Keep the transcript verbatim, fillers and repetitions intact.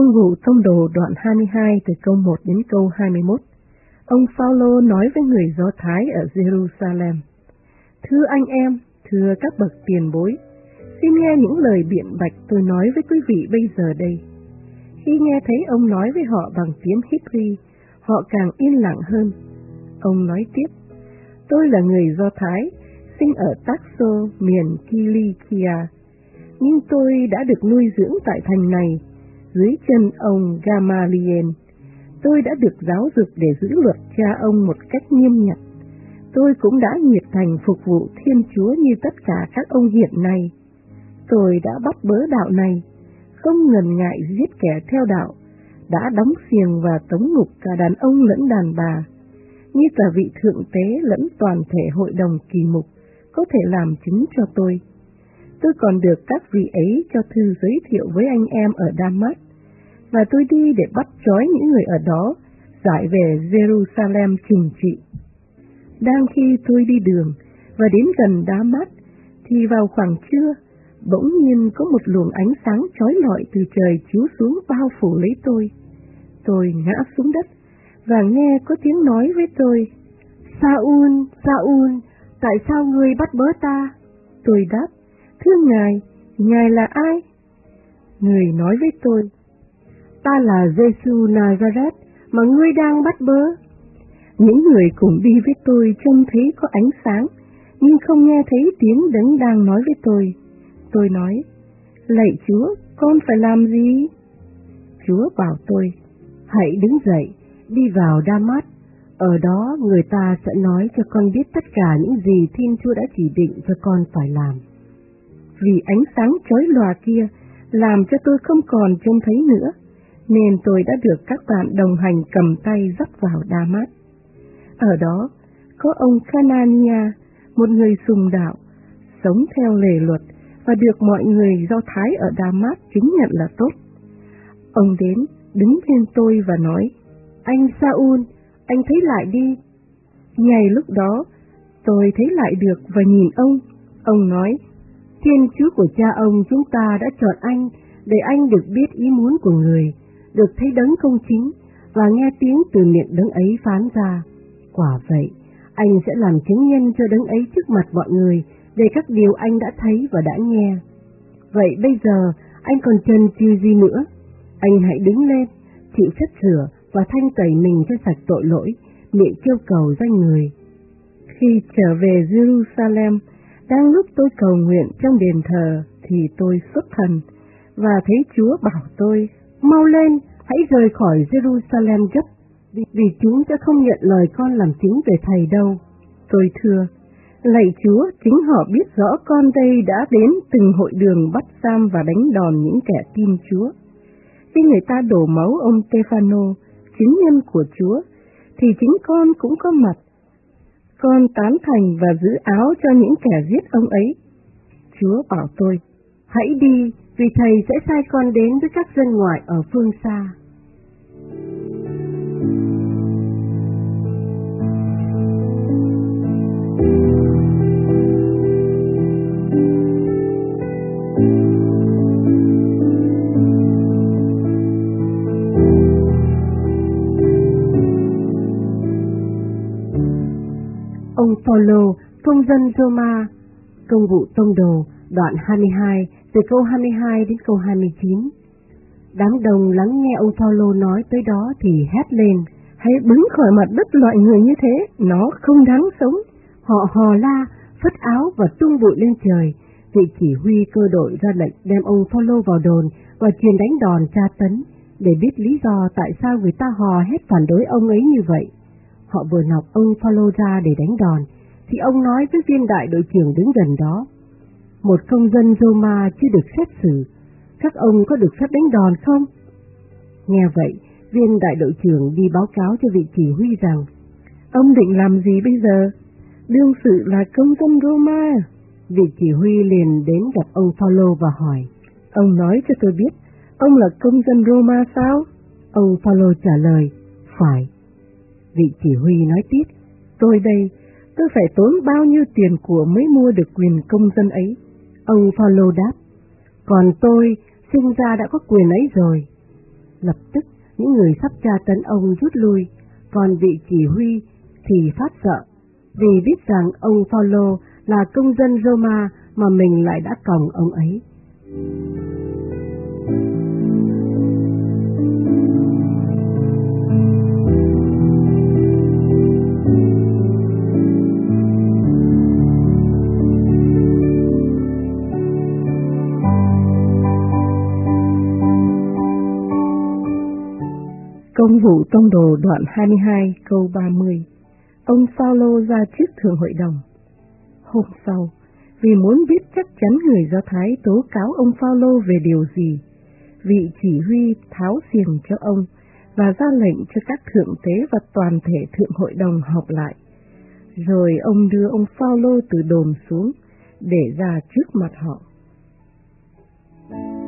Công vụ tông đồ đoạn hai mươi hai từ câu một đến câu hai mươi mốt. Ông Phaolô nói với người Do Thái ở Jerusalem: Thưa anh em, thưa các bậc tiền bối, xin nghe những lời biện bạch tôi nói với quý vị bây giờ đây. Khi nghe thấy ông nói với họ bằng tiếng Hebrew, họ càng yên lặng hơn. Ông nói tiếp: Tôi là người Do Thái, sinh ở Tarso, miền Kilikia, nhưng tôi đã được nuôi dưỡng tại thành này dưới chân ông Gamaliel. Tôi đã được giáo dục để giữ luật cha ông một cách nghiêm ngặt. Tôi cũng đã nhiệt thành phục vụ Thiên Chúa như tất cả các ông hiện nay. Tôi đã bắt bớ đạo này, không ngần ngại giết kẻ theo đạo, đã đóng xiềng và tống ngục cả đàn ông lẫn đàn bà, như cả vị thượng tế lẫn toàn thể hội đồng kỳ mục có thể làm chứng cho tôi. Tôi còn được các vị ấy cho thư giới thiệu với anh em ở Đa-mát, và tôi đi để bắt trói những người ở đó, giải về Jerusalem trừng trị. Đang khi tôi đi đường và đến gần Đa-mát, thì vào khoảng trưa, bỗng nhiên có một luồng ánh sáng chói lọi từ trời chiếu xuống bao phủ lấy tôi. Tôi ngã xuống đất và nghe có tiếng nói với tôi: Sa-un, Sa-un, tại sao ngươi bắt bớ ta? Tôi đáp: Thưa Ngài, Ngài là ai? Người nói với tôi: Ta là Giê-xu Nazareth mà ngươi đang bắt bớ. Những người cùng đi với tôi trông thấy có ánh sáng, nhưng không nghe thấy tiếng Đấng đang nói với tôi. Tôi nói: Lạy Chúa, con phải làm gì? Chúa bảo tôi: Hãy đứng dậy, đi vào Đa-mát. Ở đó người ta sẽ nói cho con biết tất cả những gì Thiên Chúa đã chỉ định cho con phải làm. Vì ánh sáng chói lòa kia làm cho tôi không còn trông thấy nữa, nên tôi đã được các bạn đồng hành cầm tay dắt vào Đa-mát. Ở đó có ông Canania, một người sùng đạo, sống theo lề luật và được mọi người Do Thái ở Đa-mát chứng nhận là tốt. Ông đến, đứng bên tôi và nói: Anh Sa-un, anh thấy lại đi. Ngay lúc đó, tôi thấy lại được và nhìn ông. Ông nói: Thiên Chúa của cha ông chúng ta đã chọn anh để anh được biết ý muốn của người, được thấy Đấng công chính và nghe tiếng từ miệng Đấng ấy phán ra. Quả vậy, anh sẽ làm chứng nhân cho Đấng ấy trước mặt mọi người về các điều anh đã thấy và đã nghe. Vậy bây giờ anh còn chần chừ gì nữa? Anh hãy đứng lên, chịu xét rửa và thanh tẩy mình cho sạch tội lỗi, miệng kêu cầu danh người. Khi trở về Jerusalem, đang lúc tôi cầu nguyện trong đền thờ thì tôi xuất thần và thấy Chúa bảo tôi: Mau lên, hãy rời khỏi Jerusalem gấp, vì chúng sẽ không nhận lời con làm chứng về Thầy đâu. Tôi thưa: Lạy Chúa, chính họ biết rõ con đây đã đến từng hội đường bắt giam và đánh đòn những kẻ tin Chúa. Khi người ta đổ máu ông Stê-phano, chứng nhân của Chúa, thì chính con cũng có mặt. Con tán thành và giữ áo cho những kẻ giết ông ấy. Chúa bảo tôi: Hãy đi, vì Thầy sẽ sai con đến với các dân ngoại ở phương xa. Ông Phaolô, công dân Roma, công vụ tông đồ, đoạn hai mươi hai, từ câu hai mươi hai đến câu hai mươi chín. Đám đông lắng nghe ông Phaolô nói tới đó thì hét lên: Hãy bứng khỏi mặt đất loại người như thế, nó không đáng sống. Họ hò la, phất áo và tung bụi lên trời. Vị chỉ huy cơ đội ra lệnh đem ông Phaolô vào đồn và truyền đánh đòn tra tấn, để biết lý do tại sao người ta hò hét phản đối ông ấy như vậy. Họ vừa nọc ông Phaolô ra để đánh đòn, thì ông nói với viên đại đội trưởng đứng gần đó: Một công dân Roma chưa được xét xử, các ông có được phép đánh đòn không? Nghe vậy, viên đại đội trưởng đi báo cáo cho vị chỉ huy rằng: Ông định làm gì bây giờ? Đương sự là công dân Roma. Vị chỉ huy liền đến gặp ông Phaolô và hỏi: Ông nói cho tôi biết, ông là công dân Roma sao? Ông Phaolô trả lời: Phải. Vị chỉ huy nói tiếp: Tôi đây, tôi phải tốn bao nhiêu tiền của mới mua được quyền công dân ấy? Ông Phaolô đáp: Còn tôi sinh ra đã có quyền ấy rồi. Lập tức những người sắp tra tấn ông rút lui, còn vị chỉ huy thì phát sợ, vì biết rằng ông Phaolô là công dân Roma mà mình lại đã còng ông ấy. Công vụ tông đồ đoạn hai mươi hai câu ba mươi. Ông Phaolô ra trước thượng hội đồng. Hôm sau, vì muốn biết chắc chắn người Do Thái tố cáo ông Phaolô về điều gì, vị chỉ huy tháo xiềng cho ông và ra lệnh cho các thượng tế và toàn thể thượng hội đồng họp lại. Rồi ông đưa ông Phaolô từ đồn xuống để ra trước mặt họ.